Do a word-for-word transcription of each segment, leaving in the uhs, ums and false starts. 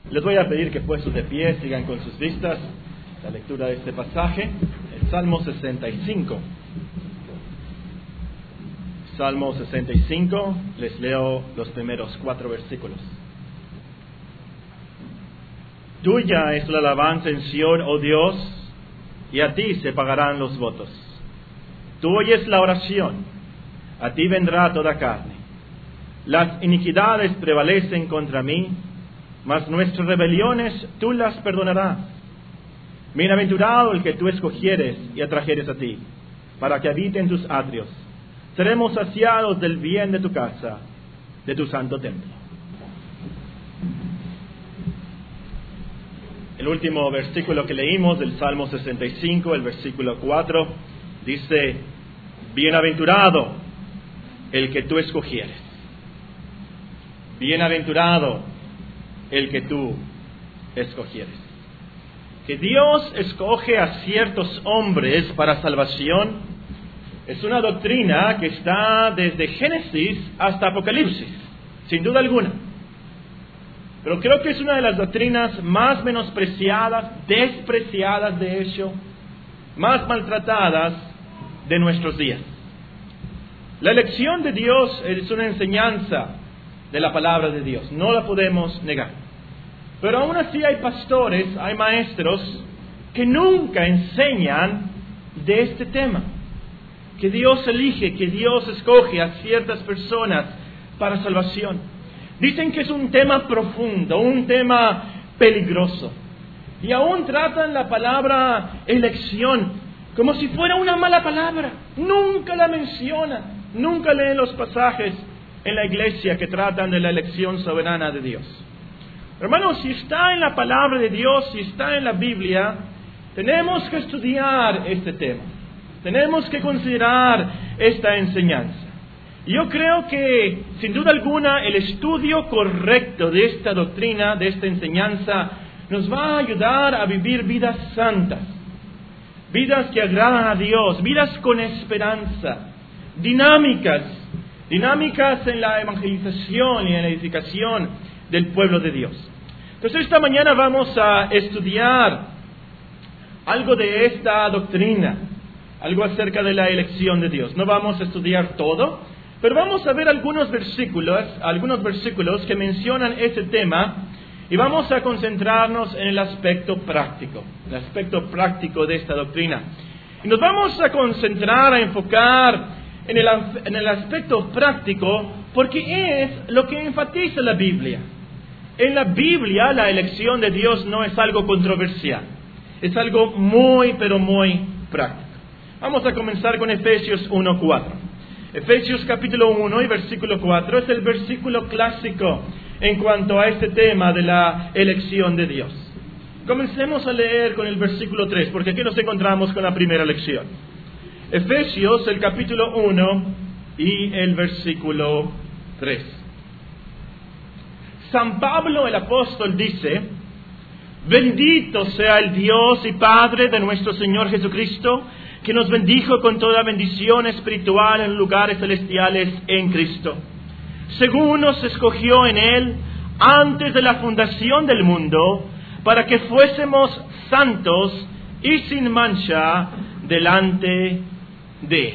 Les voy a pedir que puestos de pie sigan con sus vistas la lectura de este pasaje, el Salmo sesenta y cinco. Salmo sesenta y cinco, les leo los primeros cuatro versículos. Tuya es la alabanza en Sión, oh Dios, y a ti se pagarán los votos. Tú oyes la oración, a ti vendrá toda carne. Las iniquidades prevalecen contra mí, mas nuestras rebeliones tú las perdonarás. Bienaventurado el que tú escogieres y atrajeres a ti, para que habite en tus atrios. Seremos saciados del bien de tu casa, de tu santo templo. El último versículo que leímos del Salmo sesenta y cinco, el versículo cuatro, dice: Bienaventurado el que tú escogieres. Bienaventurado el que tú escogieres. Que Dios escoge a ciertos hombres para salvación es una doctrina que está desde Génesis hasta Apocalipsis, sin duda alguna. Pero creo que es una de las doctrinas más menospreciadas, despreciadas de hecho, más maltratadas de nuestros días. La elección de Dios es una enseñanza de la palabra de Dios, no la podemos negar. Pero aún así hay pastores, hay maestros que nunca enseñan de este tema. Que Dios elige, que Dios escoge a ciertas personas para salvación. Dicen que es un tema profundo, un tema peligroso. Y aún tratan la palabra elección como si fuera una mala palabra. Nunca la mencionan, nunca leen los pasajes en la iglesia que tratan de la elección soberana de Dios. Hermanos, si está en la palabra de Dios, si está en la Biblia, tenemos que estudiar este tema. Tenemos que considerar esta enseñanza. Yo creo que, sin duda alguna, el estudio correcto de esta doctrina, de esta enseñanza, nos va a ayudar a vivir vidas santas, vidas que agradan a Dios, vidas con esperanza, dinámicas, dinámicas en la evangelización y en la edificación del pueblo de Dios. Entonces esta mañana vamos a estudiar algo de esta doctrina, algo acerca de la elección de Dios. No vamos a estudiar todo, pero vamos a ver algunos versículos, algunos versículos que mencionan este tema y vamos a concentrarnos en el aspecto práctico, el aspecto práctico de esta doctrina. Y nos vamos a concentrar, a enfocar en el, en el aspecto práctico porque es lo que enfatiza la Biblia. En la Biblia la elección de Dios no es algo controversial, es algo muy pero muy práctico. Vamos a comenzar con Efesios uno cuatro. Efesios capítulo uno y versículo cuatro es el versículo clásico en cuanto a este tema de la elección de Dios. Comencemos a leer con el versículo tres, porque aquí nos encontramos con la primera lección. Efesios, el capítulo uno y el versículo tres. San Pablo el apóstol dice: Bendito sea el Dios y Padre de nuestro Señor Jesucristo, que nos bendijo con toda bendición espiritual en lugares celestiales en Cristo, según nos escogió en Él antes de la fundación del mundo, para que fuésemos santos y sin mancha delante de Él.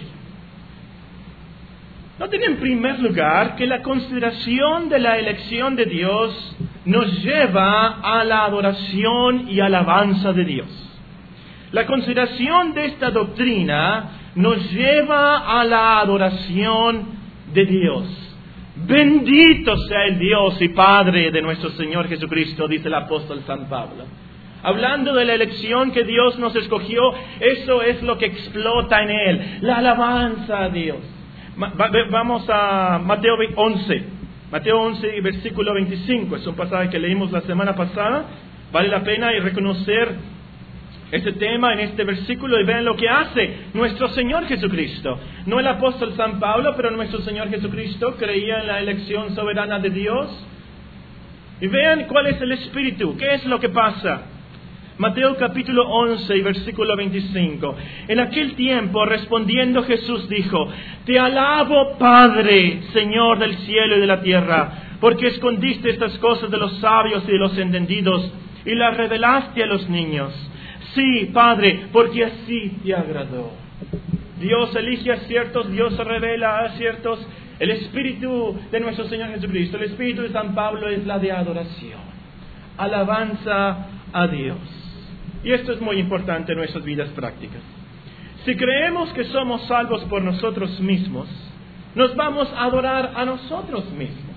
Noten en primer lugar que la consideración de la elección de Dios nos lleva a la adoración y alabanza de Dios. La consideración de esta doctrina nos lleva a la adoración de Dios. Bendito sea el Dios y Padre de nuestro Señor Jesucristo, dice el apóstol San Pablo. Hablando de la elección que Dios nos escogió, eso es lo que explota en Él, la alabanza a Dios. Vamos a Mateo once. Mateo once, versículo veinticinco. Es un pasaje que leímos la semana pasada. Vale la pena y reconocer este tema en este versículo y vean lo que hace nuestro Señor Jesucristo. No el apóstol San Pablo, pero nuestro Señor Jesucristo creía en la elección soberana de Dios. Y vean cuál es el espíritu, qué es lo que pasa. Mateo capítulo once y versículo veinticinco. En aquel tiempo, respondiendo Jesús dijo: Te alabo, Padre, Señor del cielo y de la tierra, porque escondiste estas cosas de los sabios y de los entendidos y las revelaste a los niños. Sí, Padre, porque así te agradó. Dios elige a ciertos, Dios se revela a ciertos. El espíritu de nuestro Señor Jesucristo, el espíritu de San Pablo es la de adoración, alabanza a Dios. Y esto es muy importante en nuestras vidas prácticas. Si creemos que somos salvos por nosotros mismos, nos vamos a adorar a nosotros mismos.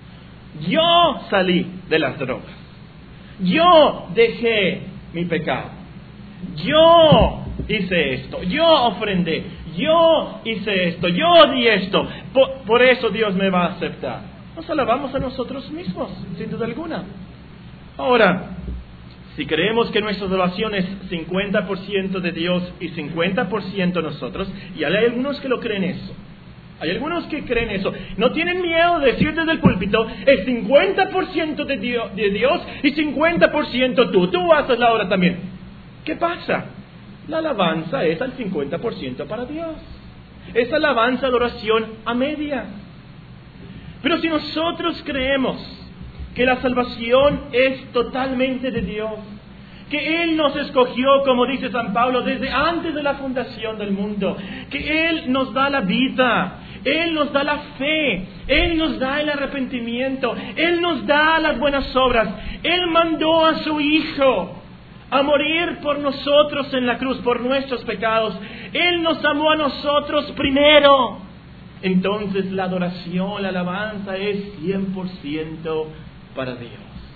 Yo salí de las drogas. Yo dejé mi pecado. Yo hice esto. Yo ofrendé. Yo hice esto. Yo di esto. Por, por eso Dios me va a aceptar. Nos alabamos a nosotros mismos, sin duda alguna. Ahora, si creemos que nuestra adoración es cincuenta por ciento de Dios y cincuenta por ciento nosotros, y hay algunos que lo creen eso. Hay algunos que creen eso. No tienen miedo de decir desde el púlpito, es cincuenta por ciento de Dios, de Dios y cincuenta por ciento tú. Tú haces la obra también. ¿Qué pasa? La alabanza es al cincuenta por ciento para Dios. Es alabanza, adoración a media. Pero si nosotros creemos que la salvación es totalmente de Dios, que Él nos escogió, como dice San Pablo, desde antes de la fundación del mundo, que Él nos da la vida, Él nos da la fe, Él nos da el arrepentimiento, Él nos da las buenas obras, Él mandó a su Hijo a morir por nosotros en la cruz, por nuestros pecados. Él nos amó a nosotros primero. Entonces la adoración, la alabanza es cien por ciento para Dios.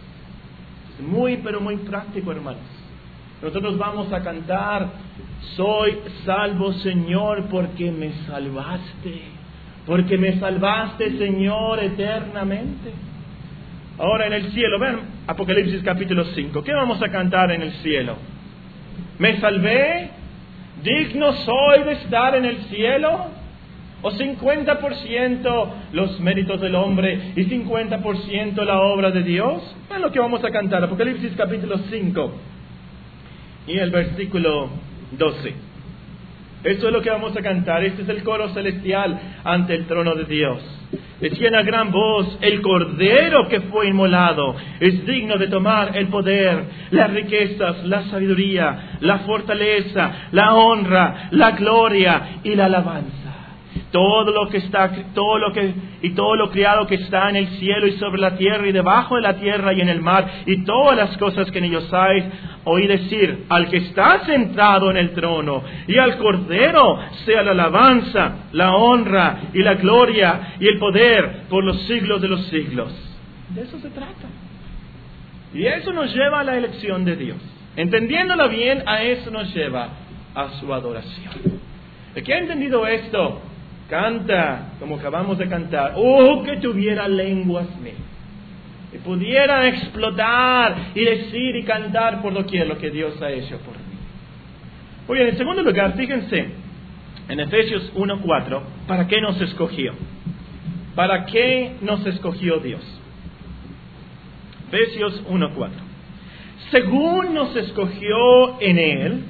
Es muy, pero muy práctico, hermanos. Nosotros vamos a cantar, soy salvo, Señor, porque me salvaste. Porque me salvaste, Señor, eternamente. Ahora en el cielo, vean Apocalipsis capítulo cinco. ¿Qué vamos a cantar en el cielo? ¿Me salvé? ¿Digno soy de estar en el cielo? ¿O cincuenta por ciento los méritos del hombre y cincuenta por ciento la obra de Dios? Es lo que vamos a cantar. Apocalipsis capítulo cinco y el versículo doce. Esto es lo que vamos a cantar. Este es el coro celestial ante el trono de Dios. Decían a gran voz, el Cordero que fue inmolado es digno de tomar el poder, las riquezas, la sabiduría, la fortaleza, la honra, la gloria y la alabanza. Todo lo que está, todo lo que, y todo lo criado que está en el cielo y sobre la tierra y debajo de la tierra y en el mar, y todas las cosas que en ellos hay, oí decir, al que está sentado en el trono, y al Cordero sea la alabanza, la honra, y la gloria, y el poder, por los siglos de los siglos. De eso se trata. Y eso nos lleva a la elección de Dios. Entendiéndola bien, a eso nos lleva a su adoración. ¿El que ha entendido esto? Canta, como acabamos de cantar. ¡Oh, que tuviera lenguas mil! Que pudiera explotar y decir y cantar por doquier lo que Dios ha hecho por mí. Muy bien, en segundo lugar, fíjense, en Efesios uno cuatro, ¿para qué nos escogió? ¿Para qué nos escogió Dios? Efesios uno cuatro. Según nos escogió en Él,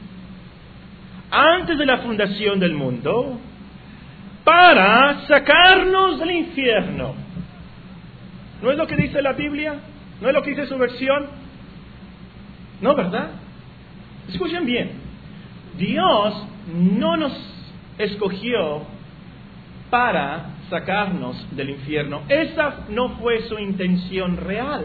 antes de la fundación del mundo, para sacarnos del infierno. ¿No es lo que dice la Biblia? ¿No es lo que dice su versión? No, ¿verdad? Escuchen bien. Dios no nos escogió para sacarnos del infierno. Esa no fue su intención real.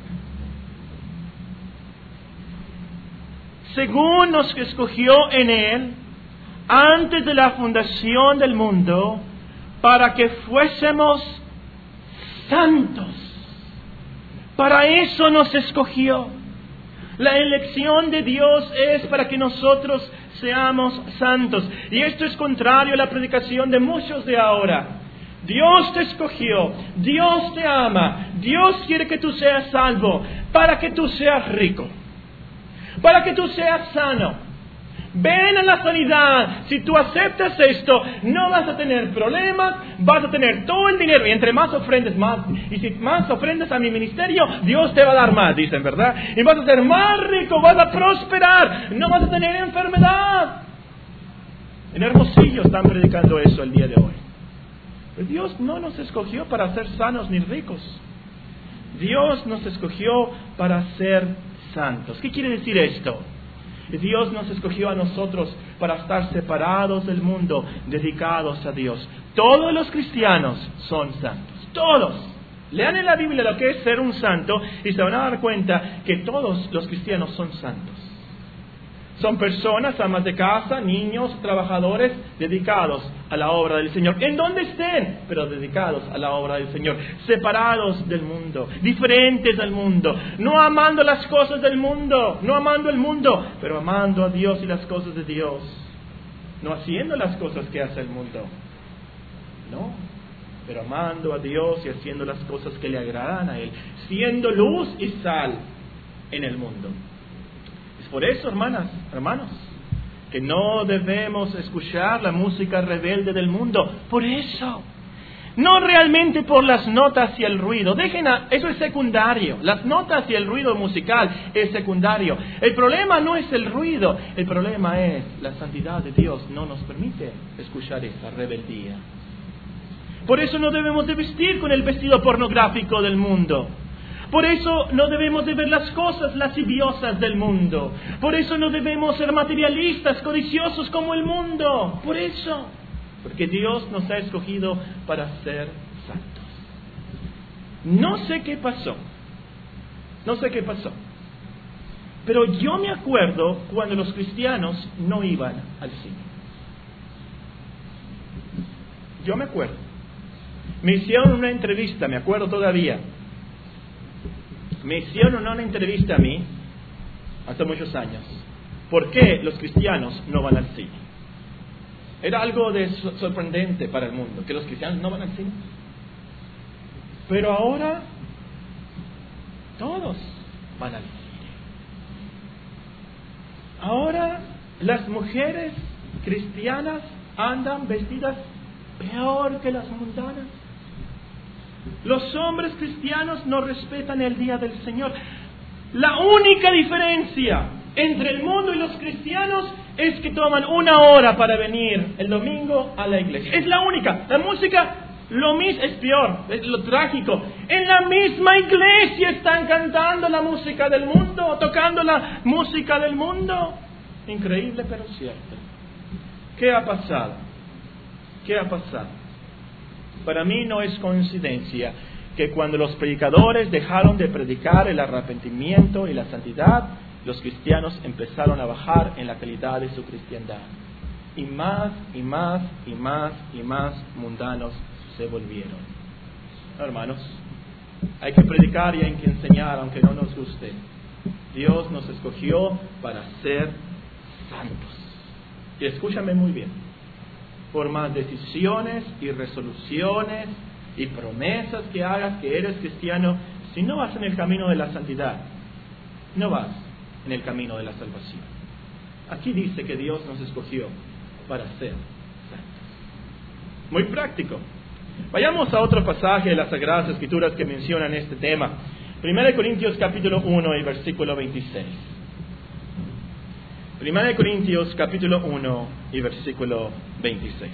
Según nos escogió en Él, antes de la fundación del mundo, para que fuésemos santos. Para eso nos escogió. La elección de Dios es para que nosotros seamos santos. Y esto es contrario a la predicación de muchos de ahora. Dios te escogió, Dios te ama, Dios quiere que tú seas salvo, para que tú seas rico, para que tú seas sano. Ven a la sanidad. Si tú aceptas esto, no vas a tener problemas, vas a tener todo el dinero. Y entre más ofrendes, más. Y si más ofrendes a mi ministerio, Dios te va a dar más, dicen, ¿verdad? Y vas a ser más rico, vas a prosperar, no vas a tener enfermedad. En Hermosillo están predicando eso el día de hoy. Pero Dios no nos escogió para ser sanos ni ricos. Dios nos escogió para ser santos. ¿Qué quiere decir esto? Dios nos escogió a nosotros para estar separados del mundo, dedicados a Dios. Todos los cristianos son santos. Todos. Lean en la Biblia lo que es ser un santo y se van a dar cuenta que todos los cristianos son santos. Son personas, amas de casa, niños, trabajadores, dedicados a la obra del Señor. En donde estén, pero dedicados a la obra del Señor. Separados del mundo, diferentes del mundo. No amando las cosas del mundo, no amando el mundo, pero amando a Dios y las cosas de Dios. No haciendo las cosas que hace el mundo. No, pero amando a Dios y haciendo las cosas que le agradan a Él. Siendo luz y sal en el mundo. Por eso, hermanas, hermanos, que no debemos escuchar la música rebelde del mundo. Por eso. No realmente por las notas y el ruido. Dejen a, eso es secundario. Las notas y el ruido musical es secundario. El problema no es el ruido. El problema es la santidad de Dios no nos permite escuchar esa rebeldía. Por eso no debemos de vestir con el vestido pornográfico del mundo. Por eso no debemos de ver las cosas lasciviosas del mundo. Por eso no debemos ser materialistas, codiciosos como el mundo. Por eso. Porque Dios nos ha escogido para ser santos. No sé qué pasó. No sé qué pasó. Pero yo me acuerdo cuando los cristianos no iban al cine. Yo me acuerdo. Me hicieron una entrevista, me acuerdo todavía. Me hicieron una entrevista a mí, hace muchos años, ¿por qué los cristianos no van al cine? Era algo de sorprendente para el mundo, que los cristianos no van al cine. Pero ahora, todos van al cine. Ahora, las mujeres cristianas andan vestidas peor que las mundanas. Los hombres cristianos no respetan el día del Señor. La única diferencia entre el mundo y los cristianos es que toman una hora para venir el domingo a la iglesia. Es la única. La música, lo mismo, es peor, es lo trágico. En la misma iglesia están cantando la música del mundo, tocando la música del mundo. Increíble, pero cierto. ¿Qué ha pasado? ¿Qué ha pasado? Para mí no es coincidencia que cuando los predicadores dejaron de predicar el arrepentimiento y la santidad, los cristianos empezaron a bajar en la calidad de su cristiandad. Y más, y más, y más, y más mundanos se volvieron. Hermanos, hay que predicar y hay que enseñar, aunque no nos guste. Dios nos escogió para ser santos. Y escúchame muy bien. Por más decisiones y resoluciones y promesas que hagas que eres cristiano, si no vas en el camino de la santidad, no vas en el camino de la salvación. Aquí dice que Dios nos escogió para ser santos. Muy práctico. Vayamos a otro pasaje de las Sagradas Escrituras que mencionan este tema. Primera de Corintios capítulo uno y versículo veintiséis. Primera de Corintios capítulo uno y versículo veintiséis.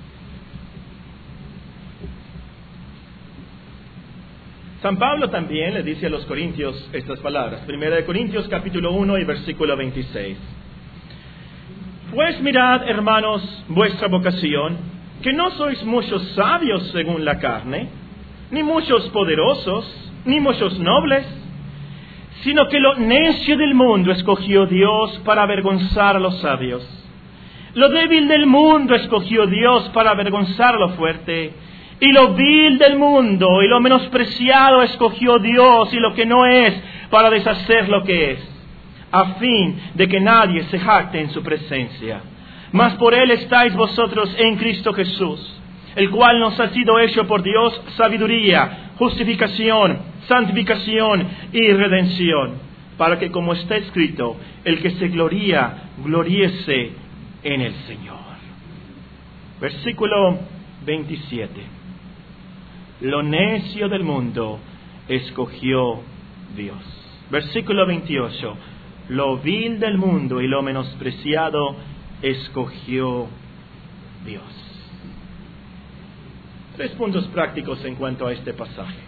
San Pablo también le dice a los corintios estas palabras. Primera de Corintios capítulo uno y versículo veintiséis. Pues mirad, hermanos, vuestra vocación, que no sois muchos sabios según la carne, ni muchos poderosos, ni muchos nobles, sino que lo necio del mundo escogió Dios para avergonzar a los sabios. Lo débil del mundo escogió Dios para avergonzar a lo fuerte. Y lo vil del mundo y lo menospreciado escogió Dios y lo que no es para deshacer lo que es, a fin de que nadie se jacte en su presencia. Mas por Él estáis vosotros en Cristo Jesús, el cual nos ha sido hecho por Dios sabiduría, justificación, santificación y redención, para que, como está escrito, el que se gloría, gloríese en el Señor. Versículo veintisiete. Lo necio del mundo escogió Dios. Versículo veintiocho. Lo vil del mundo y lo menospreciado escogió Dios. Tres puntos prácticos en cuanto a este pasaje.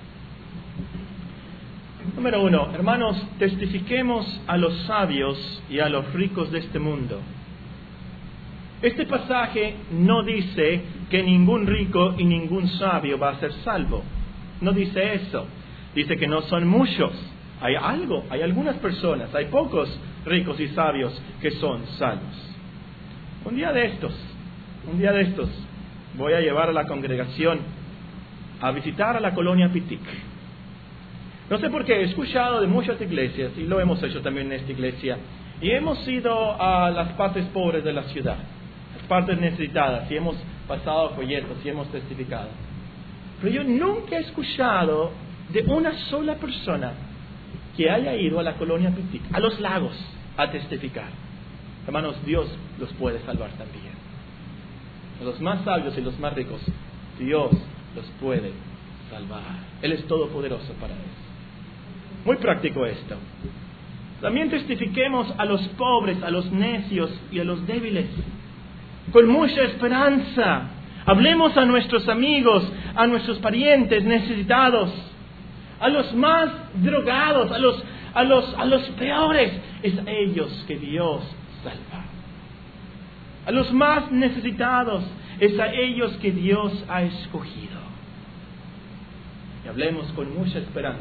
Número uno, hermanos, testifiquemos a los sabios y a los ricos de este mundo. Este pasaje no dice que ningún rico y ningún sabio va a ser salvo. No dice eso. Dice que no son muchos. Hay algo, hay algunas personas, hay pocos ricos y sabios que son salvos. Un día de estos, un día de estos, voy a llevar a la congregación a visitar a la colonia Pitic. No sé por qué, he escuchado de muchas iglesias, y lo hemos hecho también en esta iglesia, y hemos ido a las partes pobres de la ciudad, las partes necesitadas, y hemos pasado folletos, y hemos testificado. Pero yo nunca he escuchado de una sola persona que haya ido a la colonia Pitic, a los lagos, a testificar. Hermanos, Dios los puede salvar también. A los más sabios y los más ricos, Dios los puede salvar. Él es todopoderoso para eso. Muy práctico esto. También testifiquemos a los pobres, a los necios y a los débiles, con mucha esperanza. Hablemos a nuestros amigos, a nuestros parientes necesitados, a los más drogados, a los, a los, a los peores. Es a ellos que Dios salva. A los más necesitados, es a ellos que Dios ha escogido. Y hablemos con mucha esperanza.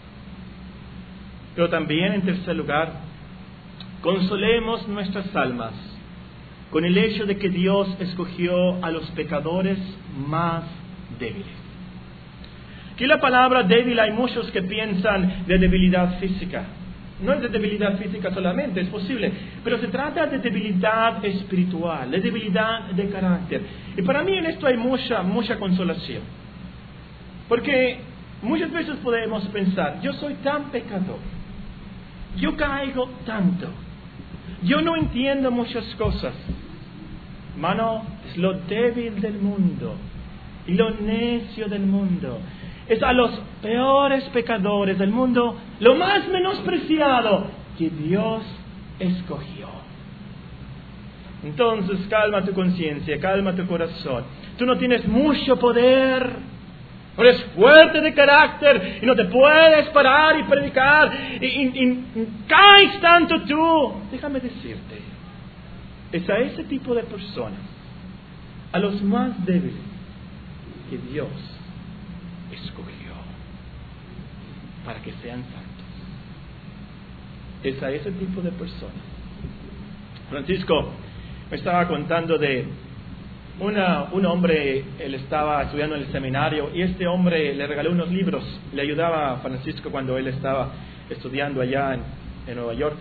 Pero también, en tercer lugar, consolemos nuestras almas con el hecho de que Dios escogió a los pecadores más débiles. Aquí la palabra débil, hay muchos que piensan de debilidad física. No es de debilidad física solamente, es posible, pero se trata de debilidad espiritual, de debilidad de carácter. Y para mí en esto hay mucha, mucha consolación. Porque muchas veces podemos pensar, yo soy tan pecador, yo caigo tanto, yo no entiendo muchas cosas. Hermano, es lo débil del mundo y lo necio del mundo. Es a los peores pecadores del mundo, lo más menospreciado, que Dios escogió. Entonces, calma tu conciencia, calma tu corazón. Tú no tienes mucho poder, eres fuerte de carácter y no te puedes parar y predicar y, y, y caes tanto tú. Déjame decirte, es a ese tipo de personas, a los más débiles, que Dios escogió para que sean santos. Es a ese tipo de personas. Francisco me estaba contando de una, un hombre, él estaba estudiando en el seminario y este hombre le regaló unos libros, le ayudaba a Francisco cuando él estaba estudiando allá en, en Nueva York.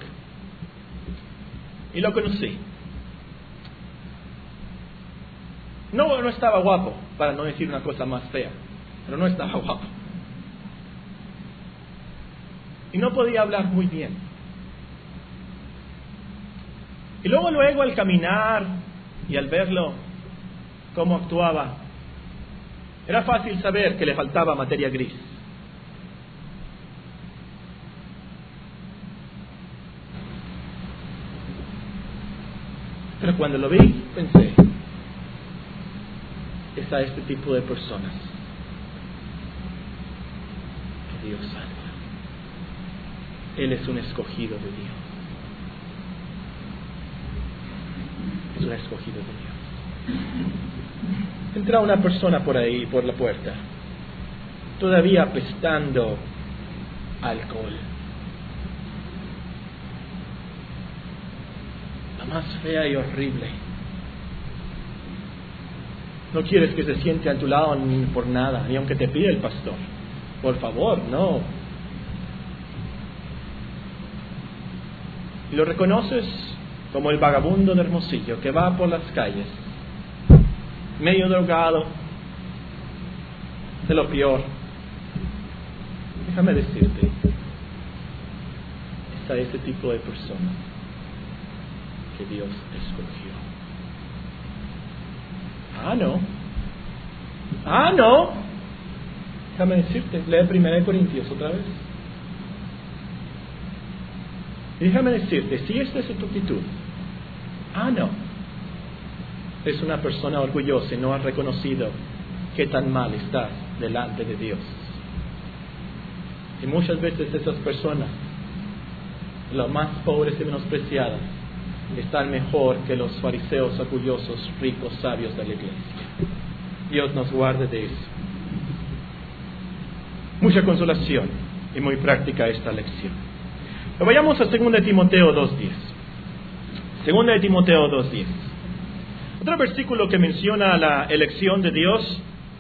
Y lo conocí. No, no estaba guapo, para no decir una cosa más fea, pero no estaba guapo. Y no podía hablar muy bien. Y luego, luego al caminar y al verlo, cómo actuaba, era fácil saber que le faltaba materia gris. Pero cuando lo vi, pensé, es a este tipo de personas que Dios salva. Él es un escogido de Dios. Es un escogido de Dios. Entra una persona por ahí, por la puerta, todavía apestando alcohol. La más fea y horrible. No quieres que se siente a tu lado ni por nada, ni aunque te pida el pastor. Por favor, no. Y lo reconoces como el vagabundo de Hermosillo que va por las calles, medio drogado, de lo peor. Déjame decirte, es a ese tipo de personas que Dios escogió. Ah, no. Ah, no. Déjame decirte, lee primera de Corintios otra vez. Y déjame decirte, si esta es tu actitud, ah, no, es una persona orgullosa y no ha reconocido qué tan mal estás delante de Dios. Y muchas veces esas personas, las más pobres y menospreciadas, están mejor que los fariseos orgullosos, ricos, sabios de la iglesia. Dios nos guarde de eso. Mucha consolación y muy práctica esta lección. Pero vayamos a segunda de Timoteo dos diez. segunda de Timoteo dos diez. Otro versículo que menciona la elección de Dios.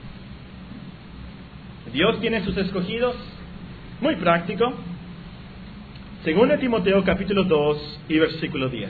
Dios tiene sus escogidos. Muy práctico. segunda de Timoteo capítulo dos y versículo diez.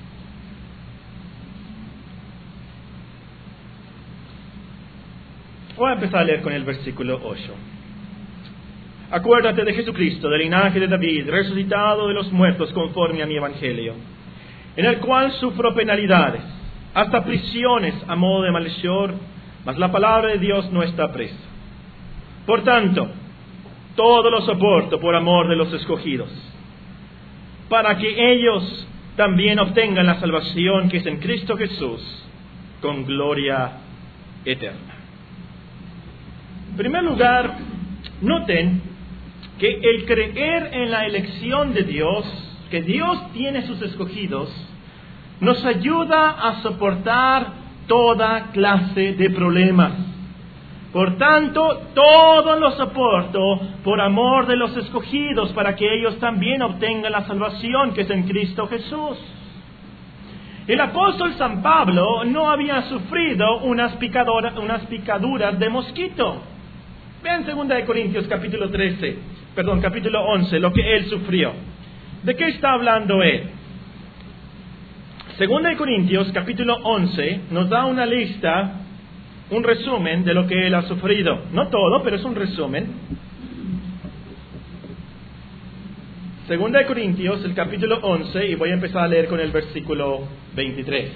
Voy a empezar a leer con el versículo ocho. Acuérdate de Jesucristo, del linaje de David, resucitado de los muertos conforme a mi evangelio, en el cual sufro penalidades, hasta prisiones a modo de malhechor, mas la palabra de Dios no está presa. Por tanto, todo lo soporto por amor de los escogidos, para que ellos también obtengan la salvación que es en Cristo Jesús, con gloria eterna. En primer lugar, noten que el creer en la elección de Dios, que Dios tiene sus escogidos, nos ayuda a soportar toda clase de problemas. Por tanto, todo lo soporto por amor de los escogidos, para que ellos también obtengan la salvación que es en Cristo Jesús. El apóstol San Pablo no había sufrido unas picaduras, unas picaduras de mosquito. Vean segunda de Corintios capítulo trece, perdón, capítulo once, lo que él sufrió. ¿De qué está hablando él? segunda de Corintios capítulo once nos da una lista, un resumen de lo que él ha sufrido. No todo, pero es un resumen. segunda de Corintios, el capítulo once, y voy a empezar a leer con el versículo veintitrés.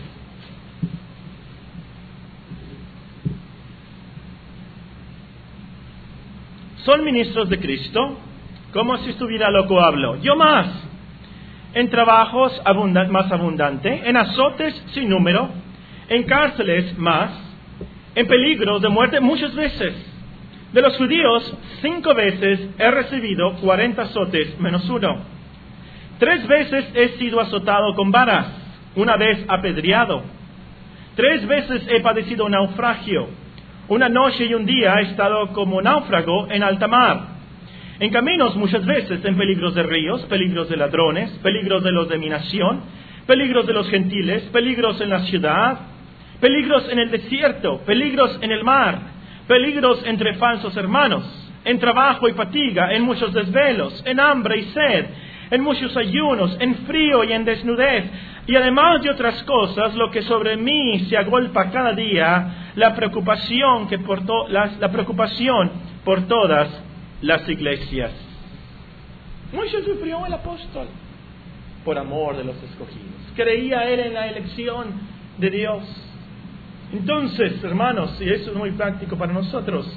Son ministros de Cristo, como si estuviera loco hablo. Yo más, en trabajos abundan, más abundante, en azotes sin número, en cárceles más, en peligros de muerte muchas veces. De los judíos, cinco veces he recibido cuarenta azotes menos uno. Tres veces he sido azotado con varas, una vez apedreado. Tres veces he padecido naufragio. Una noche y un día he estado como náufrago en alta mar. En caminos muchas veces, en peligros de ríos, peligros de ladrones, peligros de los de mi nación, peligros de los gentiles, peligros en la ciudad, peligros en el desierto, peligros en el mar, peligros entre falsos hermanos, en trabajo y fatiga, en muchos desvelos, en hambre y sed, en muchos ayunos, en frío y en desnudez, y además de otras cosas, lo que sobre mí se agolpa cada día, la preocupación que por to- la, la preocupación por todas las iglesias. Mucho sufrió el apóstol por amor de los escogidos. Creía él en la elección de Dios. Entonces, hermanos, y eso es muy práctico para nosotros,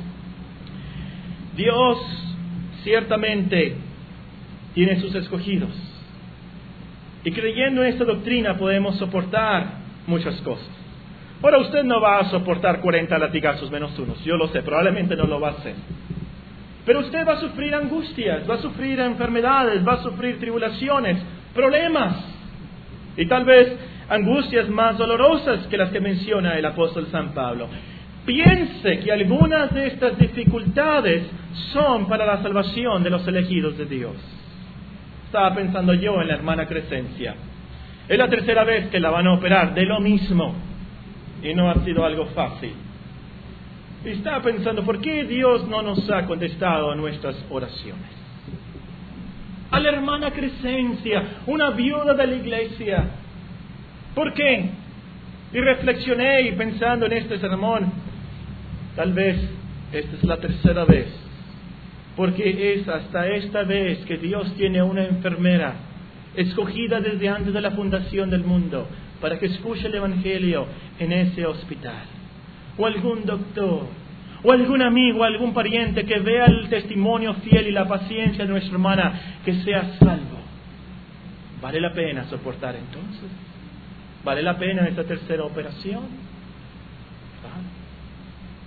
Dios ciertamente tiene sus escogidos. Y creyendo en esta doctrina podemos soportar muchas cosas. Ahora, usted no va a soportar cuarenta latigazos menos unos, yo lo sé, probablemente no lo va a hacer. Pero usted va a sufrir angustias, va a sufrir enfermedades, va a sufrir tribulaciones, problemas. Y tal vez angustias más dolorosas que las que menciona el apóstol San Pablo. Piense que algunas de estas dificultades son para la salvación de los elegidos de Dios. Estaba pensando yo en la hermana Crescencia. Es la tercera vez que la van a operar de lo mismo. Y no ha sido algo fácil. Y estaba pensando, ¿por qué Dios no nos ha contestado a nuestras oraciones? A la hermana Crescencia, una viuda de la iglesia. ¿Por qué? Y reflexioné y pensando en este sermón, tal vez esta es la tercera vez. Porque es hasta esta vez que Dios tiene una enfermera escogida desde antes de la fundación del mundo para que escuche el Evangelio en ese hospital. O algún doctor, o algún amigo, algún pariente que vea el testimonio fiel y la paciencia de nuestra hermana, que sea salvo. ¿Vale la pena soportar entonces? ¿Vale la pena esta tercera operación? ¿Vale?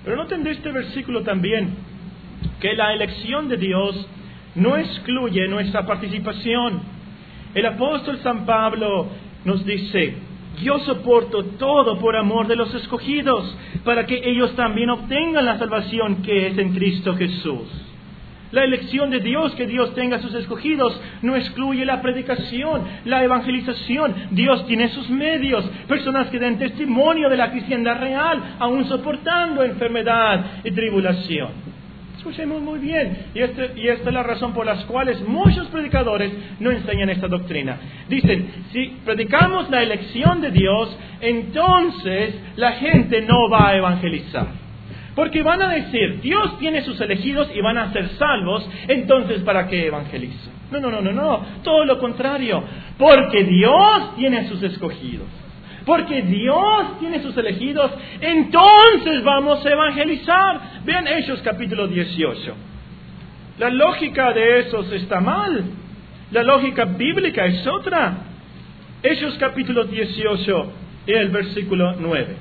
Pero noten de este versículo también que la elección de Dios no excluye nuestra participación. El apóstol San Pablo nos dice: yo soporto todo por amor de los escogidos, para que ellos también obtengan la salvación que es en Cristo Jesús. La elección de Dios, que Dios tenga a sus escogidos, no excluye la predicación, la evangelización. Dios tiene sus medios, personas que den testimonio de la cristiandad real, aún soportando enfermedad y tribulación. Escuchemos muy bien, y, este, y esta es la razón por las cuales muchos predicadores no enseñan esta doctrina. Dicen, si predicamos la elección de Dios, entonces la gente no va a evangelizar. Porque van a decir, Dios tiene sus elegidos y van a ser salvos, entonces ¿para qué evangelizan? No, no, no, no, no, todo lo contrario. Porque Dios tiene sus escogidos, porque Dios tiene sus elegidos, entonces vamos a evangelizar. Vean Hechos capítulo dieciocho. La lógica de esos está mal. La lógica bíblica es otra. Hechos capítulo dieciocho y el versículo nueve.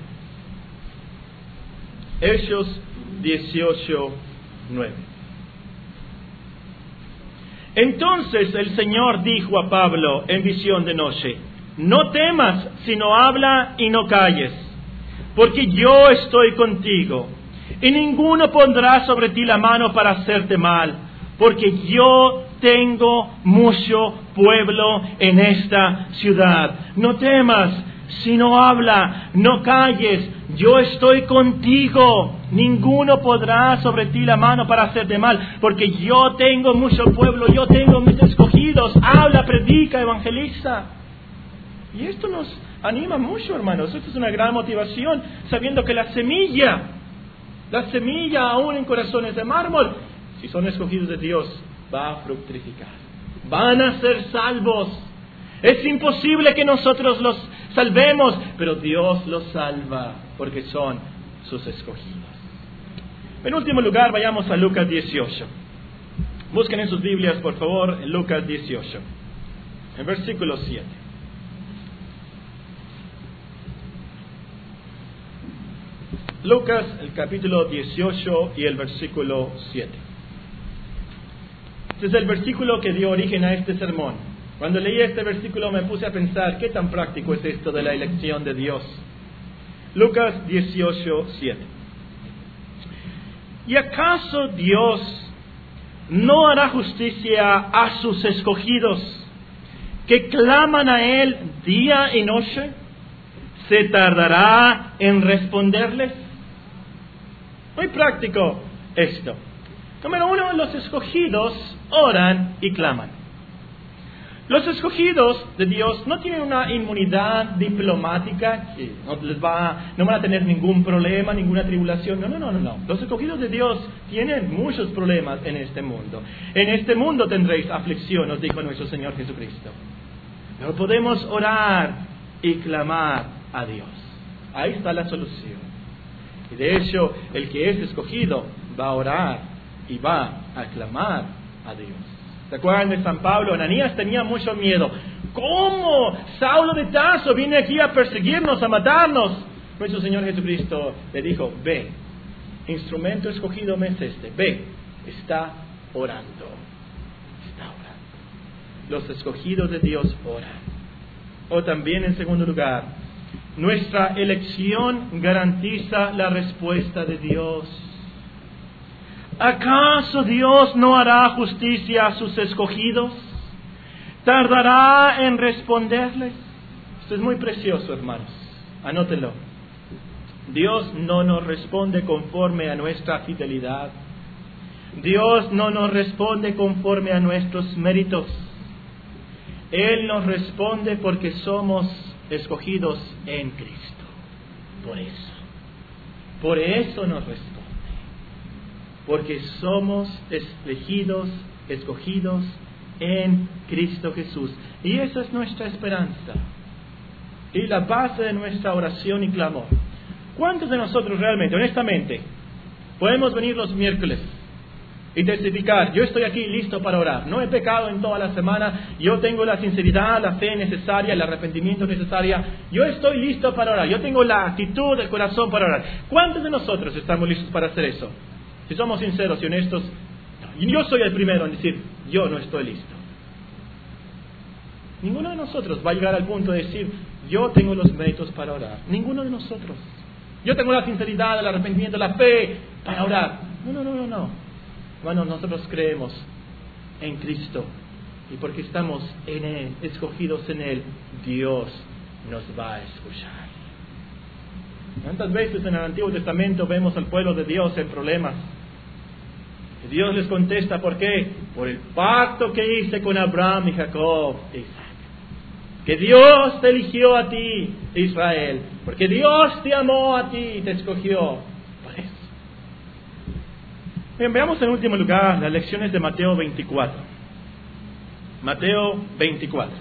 Hechos dieciocho, nueve. Entonces el Señor dijo a Pablo en visión de noche: no temas, sino habla y no calles, porque yo estoy contigo, y ninguno pondrá sobre ti la mano para hacerte mal, porque yo tengo mucho pueblo en esta ciudad. No temas, sino habla, no calles, yo estoy contigo, ninguno podrá sobre ti la mano para hacerte mal, porque yo tengo mucho pueblo, yo tengo mis escogidos. Habla, predica, evangeliza. Y esto nos anima mucho, hermanos. Esto es una gran motivación, sabiendo que la semilla, la semilla aún en corazones de mármol, si son escogidos de Dios, va a fructificar, van a ser salvos. Es imposible que nosotros los salvemos, pero Dios los salva porque son sus escogidos. En último lugar, vayamos a Lucas dieciocho. Busquen en sus Biblias, por favor, en Lucas dieciocho, en versículo siete. Lucas, el capítulo dieciocho y el versículo siete. Este es el versículo que dio origen a este sermón. Cuando leí este versículo me puse a pensar, ¿qué tan práctico es esto de la elección de Dios? Lucas dieciocho, siete. ¿Y acaso Dios no hará justicia a sus escogidos, que claman a Él día y noche? ¿Se tardará en responderles? Muy práctico esto. Número uno, los escogidos oran y claman. Los escogidos de Dios no tienen una inmunidad diplomática, que no les va, no van a tener ningún problema, ninguna tribulación. No, no, no, no, no. Los escogidos de Dios tienen muchos problemas en este mundo. En este mundo tendréis aflicción, nos dijo nuestro Señor Jesucristo. Pero podemos orar y clamar a Dios. Ahí está la solución. Y de hecho, el que es escogido va a orar y va a clamar a Dios. ¿Se acuerdan de San Pablo? Ananías tenía mucho miedo. ¿Cómo? Saulo de Tarso viene aquí a perseguirnos, a matarnos. Nuestro Señor Jesucristo le dijo: ve, instrumento escogido me es este. Ve, está orando. Está orando. Los escogidos de Dios oran. O también, en segundo lugar, nuestra elección garantiza la respuesta de Dios. ¿Acaso Dios no hará justicia a sus escogidos? ¿Tardará en responderles? Esto es muy precioso, hermanos. Anótenlo. Dios no nos responde conforme a nuestra fidelidad. Dios no nos responde conforme a nuestros méritos. Él nos responde porque somos escogidos en Cristo. Por eso. Por eso nos responde. Porque somos elegidos, escogidos en Cristo Jesús. Y esa es nuestra esperanza. Y la base de nuestra oración y clamor. ¿Cuántos de nosotros realmente, honestamente, podemos venir los miércoles y testificar, yo estoy aquí listo para orar, no he pecado en toda la semana, yo tengo la sinceridad, la fe necesaria, el arrepentimiento necesario, yo estoy listo para orar, yo tengo la actitud del corazón para orar. ¿Cuántos de nosotros estamos listos para hacer eso? Si somos sinceros y honestos, yo soy el primero en decir, yo no estoy listo. Ninguno de nosotros va a llegar al punto de decir, yo tengo los méritos para orar. Ninguno de nosotros. Yo tengo la sinceridad, el arrepentimiento, la fe para orar. No, no, no, no, no. Bueno, nosotros creemos en Cristo y porque estamos en Él, escogidos en Él, Dios nos va a escuchar. ¿Cuántas veces en el Antiguo Testamento vemos al pueblo de Dios en problemas? Y Dios les contesta, ¿por qué? Por el pacto que hice con Abraham y Jacob e Isaac. Que Dios te eligió a ti, Israel, porque Dios te amó a ti y te escogió. Bien, veamos en último lugar las lecciones de Mateo veinticuatro. Mateo veinticuatro.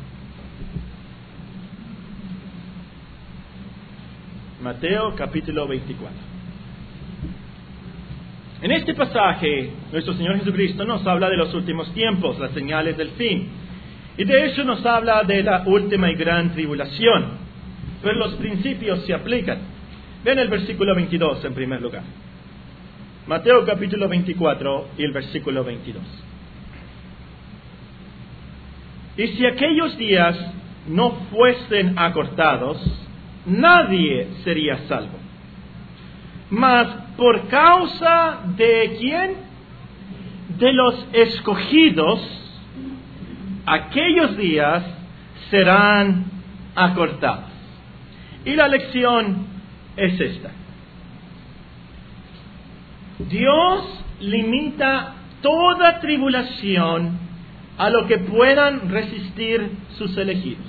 Mateo capítulo veinticuatro. En este pasaje, nuestro Señor Jesucristo nos habla de los últimos tiempos, las señales del fin. Y de hecho nos habla de la última y gran tribulación. Pero los principios se aplican. Vean el versículo veintidós en primer lugar. Mateo capítulo veinticuatro y el versículo veintidós. Y si aquellos días no fuesen acortados, nadie sería salvo. Mas por causa de ¿quién? De los escogidos, aquellos días serán acortados. Y la lección es esta. Dios limita toda tribulación a lo que puedan resistir sus elegidos.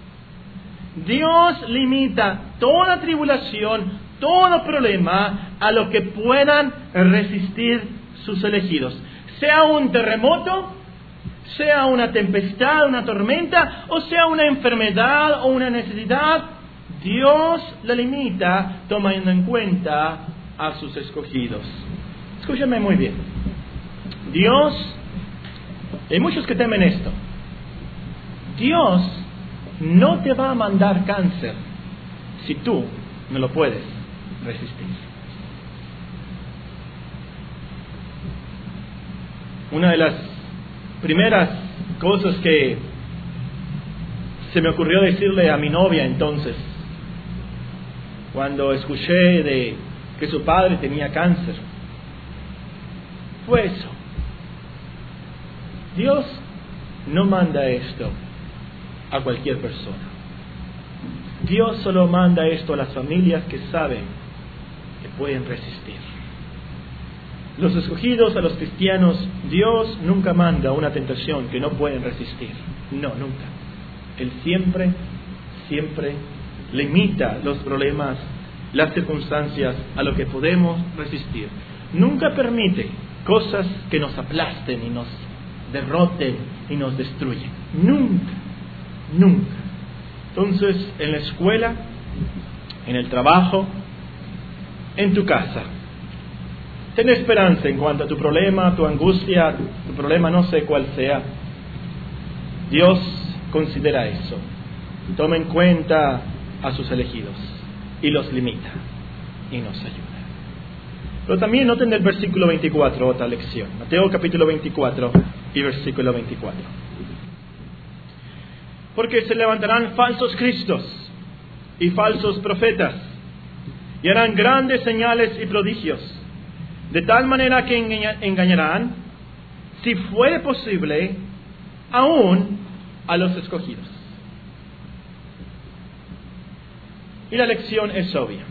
Dios limita toda tribulación, todo problema a lo que puedan resistir sus elegidos. Sea un terremoto, sea una tempestad, una tormenta, o sea una enfermedad o una necesidad, Dios la limita tomando en cuenta a sus escogidos. Escúchame muy bien. Dios, hay muchos que temen esto. Dios no te va a mandar cáncer si tú no lo puedes resistir. Una de las primeras cosas que se me ocurrió decirle a mi novia entonces, cuando escuché de que su padre tenía cáncer, fue eso. Dios no manda esto a cualquier persona. Dios solo manda esto a las familias que saben que pueden resistir. Los escogidos, a los cristianos, Dios nunca manda una tentación que no pueden resistir. No, nunca. Él siempre, siempre limita los problemas, las circunstancias a lo que podemos resistir. Nunca permite cosas que nos aplasten y nos derroten y nos destruyen. Nunca, nunca. Entonces, en la escuela, en el trabajo, en tu casa, ten esperanza en cuanto a tu problema, tu angustia, tu problema no sé cuál sea. Dios considera eso. Toma en cuenta a sus elegidos y los limita y nos ayuda. Pero también noten el versículo veinticuatro, otra lección. Mateo capítulo veinticuatro y versículo veinticuatro. Porque se levantarán falsos cristos y falsos profetas y harán grandes señales y prodigios, de tal manera que engañarán, si fuere posible, aún a los escogidos. Y la lección es obvia.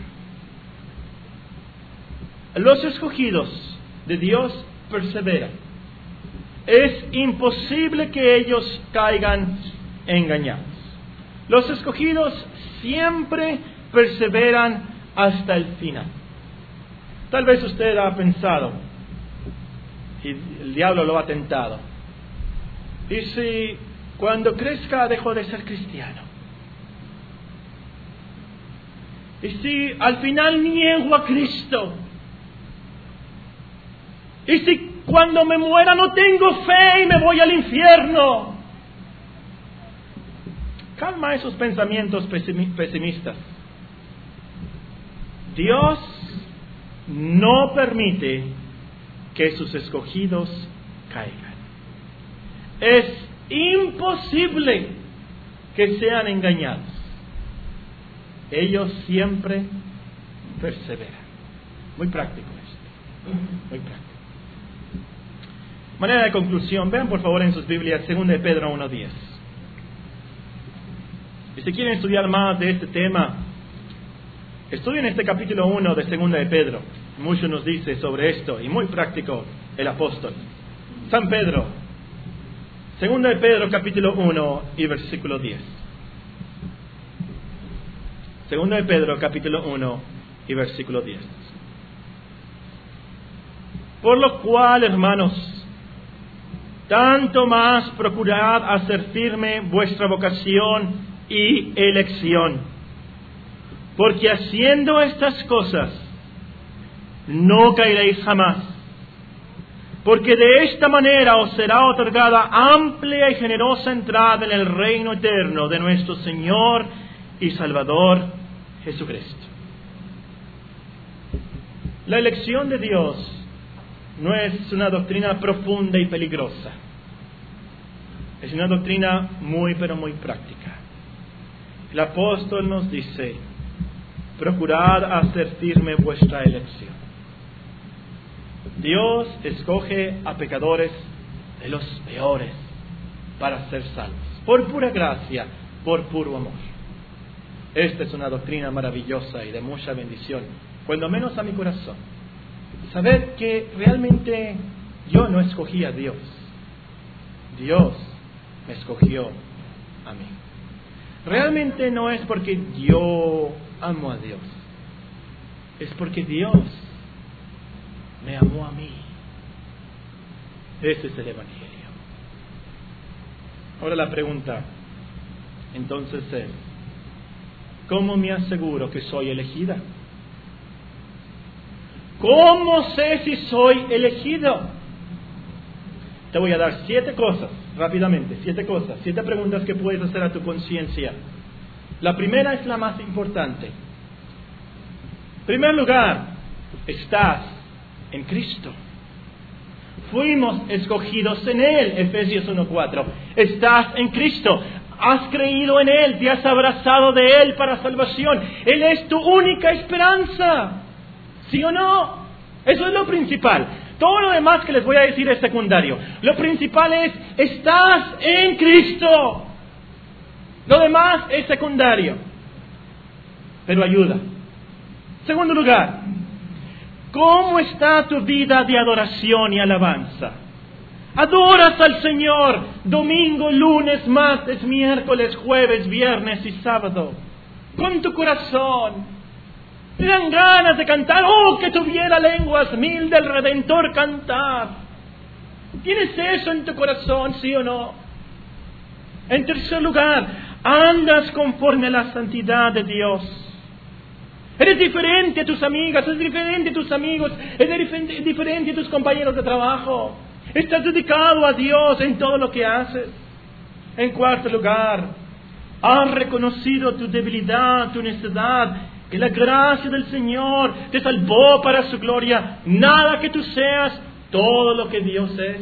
Los escogidos de Dios perseveran. Es imposible que ellos caigan engañados. Los escogidos siempre perseveran hasta el final. Tal vez usted ha pensado, y el diablo lo ha tentado, ¿y si cuando crezca dejo de ser cristiano? ¿Y si al final niego a Cristo? ¿Y si cuando me muera no tengo fe y me voy al infierno. Calma esos pensamientos pesimistas. Dios no permite que sus escogidos caigan. Es imposible que sean engañados. Ellos siempre perseveran. Muy práctico esto. Muy práctico. Manera de conclusión, vean por favor en sus Biblias segunda de Pedro uno diez. Y si quieren estudiar más de este tema, estudien este capítulo uno de segunda de Pedro. Mucho nos dice sobre esto y muy práctico el apóstol. San Pedro, segunda de Pedro capítulo uno y versículo diez. Segunda de Pedro capítulo uno y versículo diez. Por lo cual, hermanos, tanto más procurad hacer firme vuestra vocación y elección, porque haciendo estas cosas no caeréis jamás, porque de esta manera os será otorgada amplia y generosa entrada en el reino eterno de nuestro Señor y Salvador Jesucristo. La elección de Dios no es una doctrina profunda y peligrosa. Es una doctrina muy pero muy práctica. El apóstol nos dice: procurad hacer firme vuestra elección. Dios escoge a pecadores de los peores para ser salvos, por pura gracia, por puro amor. Esta es una doctrina maravillosa y de mucha bendición, cuando menos a mi corazón. Saber que realmente yo no escogí a Dios, Dios me escogió a mí. Realmente no es porque yo amo a Dios, es porque Dios me amó a mí. Ese es el Evangelio. Ahora la pregunta entonces es: ¿cómo me aseguro que soy elegida? ¿Cómo sé si soy elegido? Te voy a dar siete cosas, rápidamente, siete cosas, siete preguntas que puedes hacer a tu conciencia. La primera es la más importante. En primer lugar, estás en Cristo. Fuimos escogidos en Él, Efesios uno cuatro. Estás en Cristo. Has creído en Él, te has abrazado de Él para salvación. Él es tu única esperanza. ¿Sí o no? Eso es lo principal. Todo lo demás que les voy a decir es secundario. Lo principal es: estás en Cristo. Lo demás es secundario, pero ayuda. Segundo lugar, ¿cómo está tu vida de adoración y alabanza? Adoras al Señor domingo, lunes, martes, miércoles, jueves, viernes y sábado, con tu corazón. Te dan ganas de cantar. ¡Oh, que tuviera lenguas mil del Redentor cantar! ¿Tienes eso en tu corazón, sí o no? En tercer lugar, andas conforme a la santidad de Dios. Eres diferente a tus amigas, eres diferente a tus amigos, eres diferente a tus compañeros de trabajo. Estás dedicado a Dios en todo lo que haces. En cuarto lugar, has reconocido tu debilidad, tu necedad, que la gracia del Señor te salvó para su gloria. Nada que tú seas, todo lo que Dios es.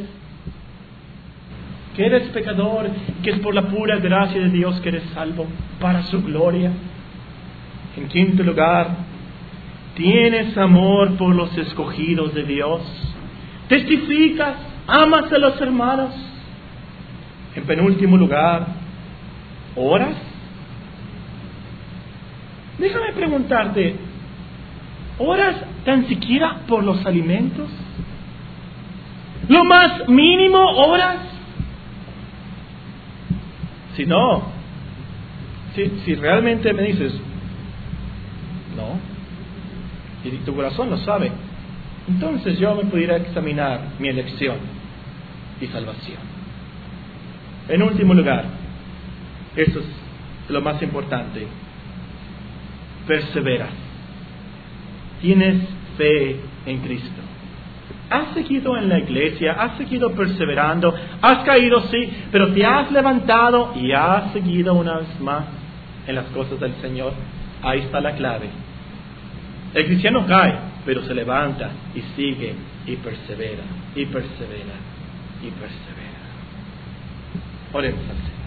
Que eres pecador, que es por la pura gracia de Dios que eres salvo para su gloria. En quinto lugar, tienes amor por los escogidos de Dios. Testificas, amas a los hermanos. En penúltimo lugar, ¿oras? Déjame preguntarte, ¿oras tan siquiera por los alimentos? ¿Lo más mínimo oras? Si no, si, si realmente me dices, no, y tu corazón lo sabe, entonces yo me pudiera examinar mi elección y salvación. En último lugar, eso es lo más importante, perseveras. Tienes fe en Cristo. Has seguido en la iglesia, has seguido perseverando, has caído, sí, pero te has levantado y has seguido una vez más en las cosas del Señor. Ahí está la clave. El cristiano cae, pero se levanta y sigue y persevera, y persevera, y persevera. Oremos al Señor.